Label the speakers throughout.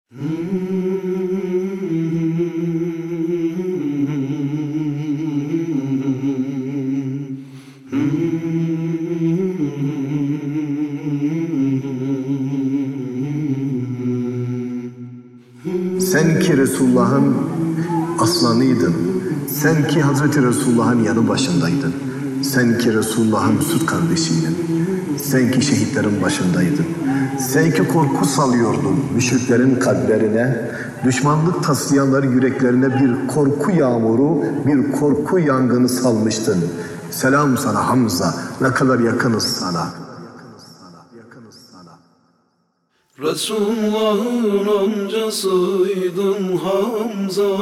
Speaker 1: Sen ki Resulullah'ın aslanıydın. Sen ki Hazreti Resulullah'ın yanı başındaydın. Sen ki Resulullah'ın süt kardeşiydin. Sen ki şehitlerin başındaydın. Sen ki korku salıyordun müşriklerin kalplerine, düşmanlık taslayanların yüreklerine bir korku yağmuru, bir korku yangını salmıştın. Selam sana Hamza, ne kadar yakınız sana.
Speaker 2: Resulullah'ın amcasıydın Hamza,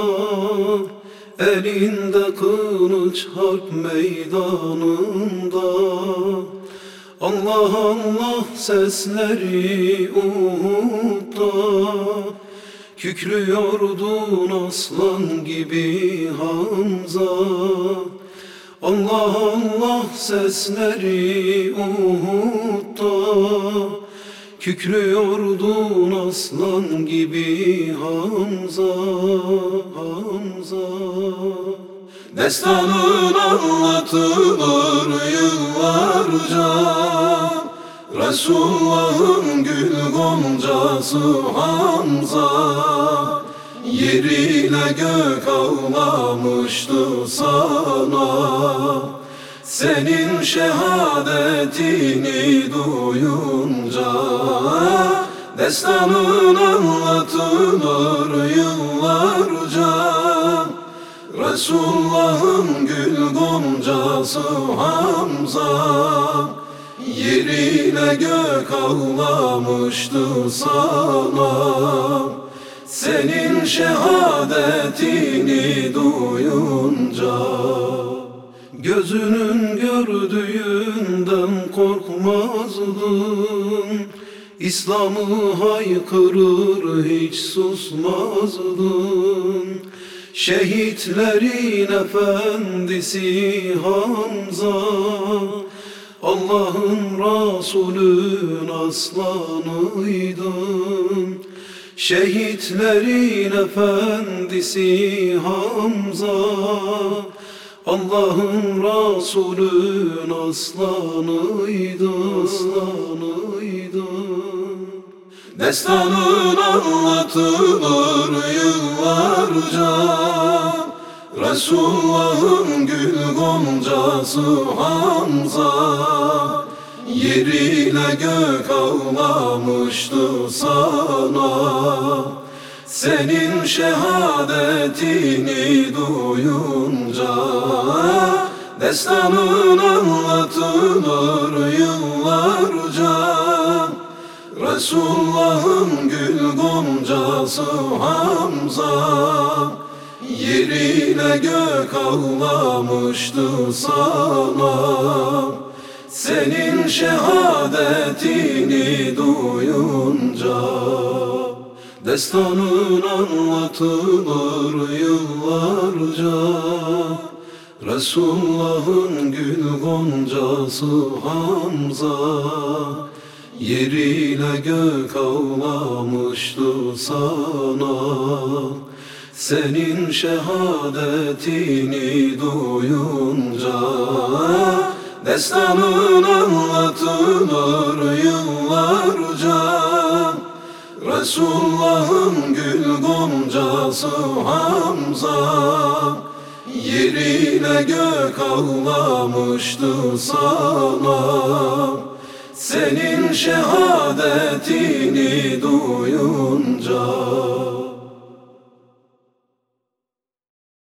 Speaker 2: elinde kılıç harp meydanında. Allah Allah sesleri Uhud'da, kükrüyordun aslan gibi Hamza. Allah Allah sesleri Uhud'da, kükrüyordun aslan gibi Hamza, Hamza. Destanın anlatılır yıllarca, Resulullah'ın gül goncası Hamza. Yer ile gök ağlamıştı sana, senin şehadetini duyunca. Destanın anlatılır yıllarca, Resulullah'ın gül goncası Hamza. Yer ile gök ağlamıştı sana, senin şehadetini duyunca. Gözünün gördüğünden korkmazdın, İslam'ı haykırır hiç susmazdın. Şehitlerin efendisi Hamza, Allah'ın Resulü'nün aslanıydın. Şehitlerin efendisi Hamza, Allah'ın Resulü'nün aslanıydın, aslanıydın. Destanın anlatılır yıllarca, Resulullah'ın gül goncası Hamza. Yer ile gök ağlamıştı sana, senin şehadetini duyunca. Destanın anlatılır yıllarca, Resulullah'ın gül goncası Hamza. Yer ile gök ağlamıştı sana, senin şehadetini duyunca. Destanın anlatılır yıllarca, Resulullah'ın gül goncası Hamza. Yer ile gök ağlamıştı sana, senin şehadetini duyunca. Destanın anlatılır yıllarca, Resulullah'ın gül goncası Hamza. Yer ile gök ağlamıştı sana, senin şehadetini duyunca.